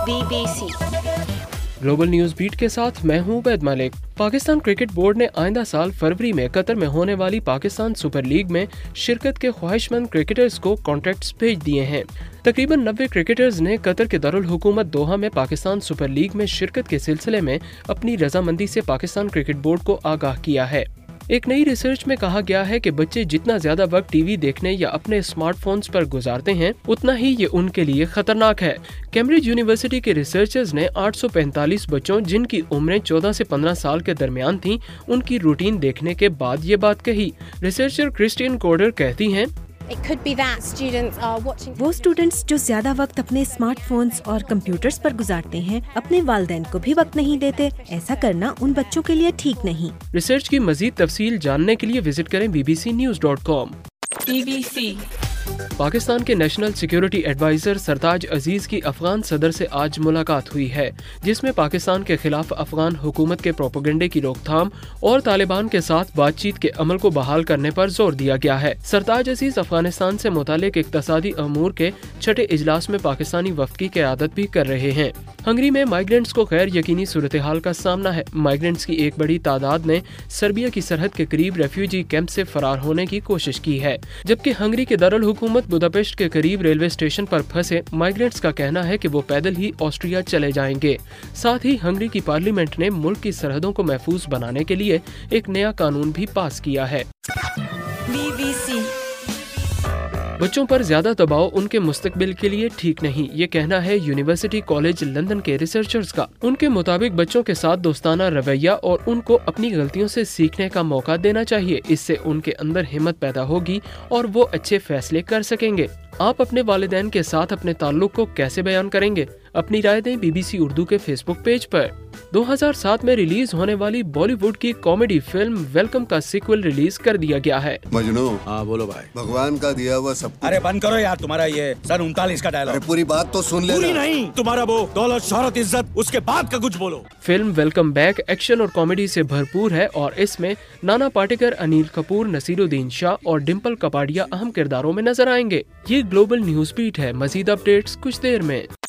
BBC global news beat के साथ मैं हूं वैद मलिक। पाकिस्तान क्रिकेट बोर्ड ने आइंदा साल फरवरी में कतर में होने वाली पाकिस्तान सुपर लीग में शिरकत के ख्वाहिशमंद क्रिकेटर्स को कॉन्ट्रैक्ट्स भेज दिए हैं। तकरीबन 90 क्रिकेटर्स ने कतर के दारुल हुकूमत दोहा में पाकिस्तान सुपर लीग में शिरकत के सिलसिले में अपनी रजामंदी से पाकिस्तान क्रिकेट बोर्ड को आगाह किया है। एक नई रिसर्च में कहा गया है कि बच्चे जितना ज्यादा वक्त टीवी देखने या अपने स्मार्टफोन्स पर गुजारते हैं, उतना ही ये उनके लिए खतरनाक है। कैम्ब्रिज यूनिवर्सिटी के रिसर्चर्स ने 845 बच्चों जिनकी उम्रें 14 से 15 साल के दरमियान थीं, उनकी रूटीन देखने के बाद ये बात कही। रिसर्चर क्रिस्टियन कोडर कहती हैं, वो स्टूडेंट्स जो ज्यादा वक्त अपने स्मार्टफोन्स और कंप्यूटर्स पर गुजारते हैं, अपने वालिदैन को भी वक्त नहीं देते। ऐसा करना उन बच्चों के लिए ठीक नहीं। रिसर्च की मजीद तफसील जानने के लिए विजिट करें bbcnews.com। BBC पाकिस्तान के national security adviser Sartaj Aziz की अफगान सदर से आज मुलाकात हुई है, जिसमें पाकिस्तान के खिलाफ अफगान हुकूमत के प्रोपेगेंडे की रोकथाम और तालिबान के साथ बातचीत के अमल को बहाल करने पर जोर दिया गया है। सरताज अजीज अफगानिस्तान से मुतालिक इक्तसादी अमूर के छठे इजलास में पाकिस्तानी वफ्द की क़यादत भी कर रहे हैं। हंगरी में माइग्रेंट्स को गैर यकीनी सूरत हाल का सामना है। माइग्रेंट्स की एक बड़ी तादाद ने सर्बिया की सरहद के करीब रेफ्यूजी कैंप से फरार होने की कोशिश की है, जबकि हंगरी के दारुल हुकूमत बुदापेस्ट के करीब रेलवे स्टेशन पर फंसे माइग्रेंट्स का कहना है कि वो पैदल ही ऑस्ट्रिया चले जाएंगे। साथ ही हंगरी की पार्लियामेंट ने मुल्क की सरहदों को महफूज बनाने के लिए एक नया कानून भी पास किया है। BBC बच्चों पर ज्यादा दबाव उनके मुस्तकबिल के लिए ठीक नहीं, ये कहना है यूनिवर्सिटी कॉलेज लंदन के रिसर्चर्स का। उनके मुताबिक बच्चों के साथ दोस्ताना रवैया और उनको अपनी गलतियों से सीखने का मौका देना चाहिए। इससे उनके अंदर हिम्मत पैदा होगी और वो अच्छे फैसले कर सकेंगे। आप अपने वालिदैन के साथ अपने ताल्लुक को कैसे बयान करेंगे? अपनी राय दें BBC उर्दू के फेसबुक पेज पर। 2007 में रिलीज होने वाली बॉलीवुड की कॉमेडी फिल्म वेलकम का सीक्वल रिलीज कर दिया गया है। मजनू, हाँ बोलो भाई। भगवान का दिया हुआ सब। अरे बंद करो यार, तुम्हारा ये सन 39 का डायलॉग। अरे पूरी बात तो सुन ले। पूरी नहीं, तुम्हारा वो दौलत शोहरत इज्जत, उसके बाद का कुछ बोलो। फिल्म वेलकम बैक एक्शन और कॉमेडी से भरपूर है और इसमें नाना पाटेकर, अनिल कपूर, नसीरुद्दीन शाह और डिम्पल कपाड़िया अहम किरदारों में नजर आएंगे। ये ग्लोबल न्यूज बीट है। मजीद अपडेट्स कुछ देर में।